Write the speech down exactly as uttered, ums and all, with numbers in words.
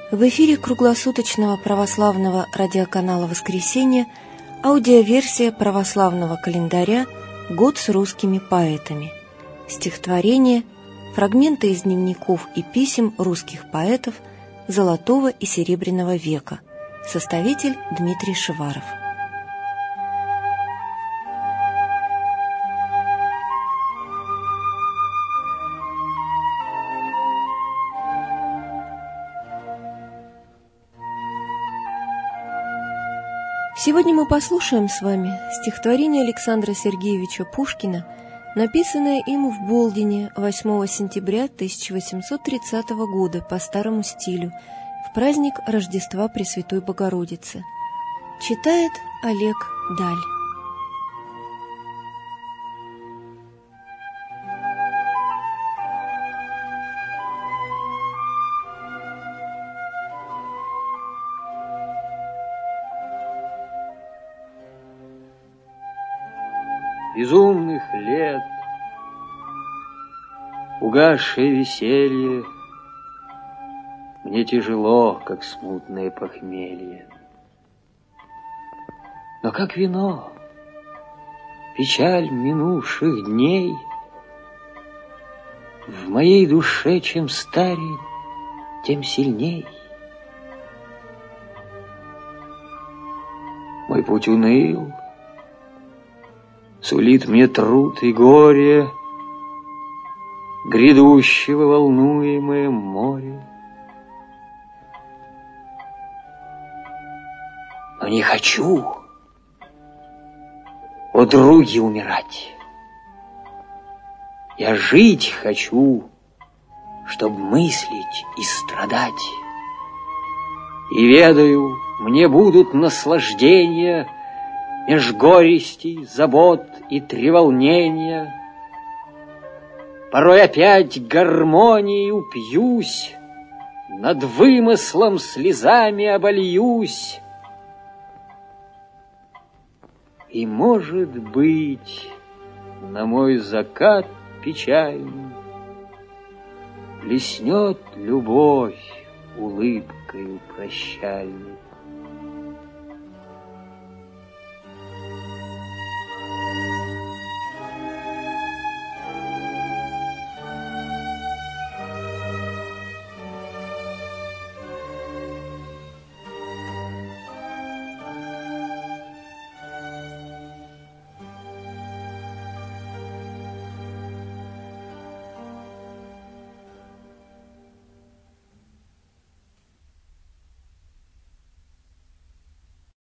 В эфире круглосуточного православного радиоканала «Воскресенье» аудиоверсия православного календаря «Год с русскими поэтами». Стихотворения, фрагменты из дневников и писем русских поэтов Золотого и Серебряного века. Составитель Дмитрий Шиваров. Сегодня мы послушаем с вами стихотворение Александра Сергеевича Пушкина, написанное им в Болдине восьмого сентября тысяча восемьсот тридцатого года по старому стилю, в праздник Рождества Пресвятой Богородицы. Читает Олег Даль. Безумных лет, угасшее веселье, мне тяжело, как смутное похмелье. Но как вино, печаль минувших дней в моей душе чем старей, тем сильней. Мой путь уныл, сулит мне труд и горе, грядущего волнуемое море. Но не хочу, о други, умирать. Я жить хочу, чтоб мыслить и страдать. И ведаю, мне будут наслаждения меж горестей, забот и треволнения. Порой опять гармонией упьюсь, над вымыслом слезами обольюсь. И, может быть, на мой закат печальный блеснет любовь улыбкою прощальной.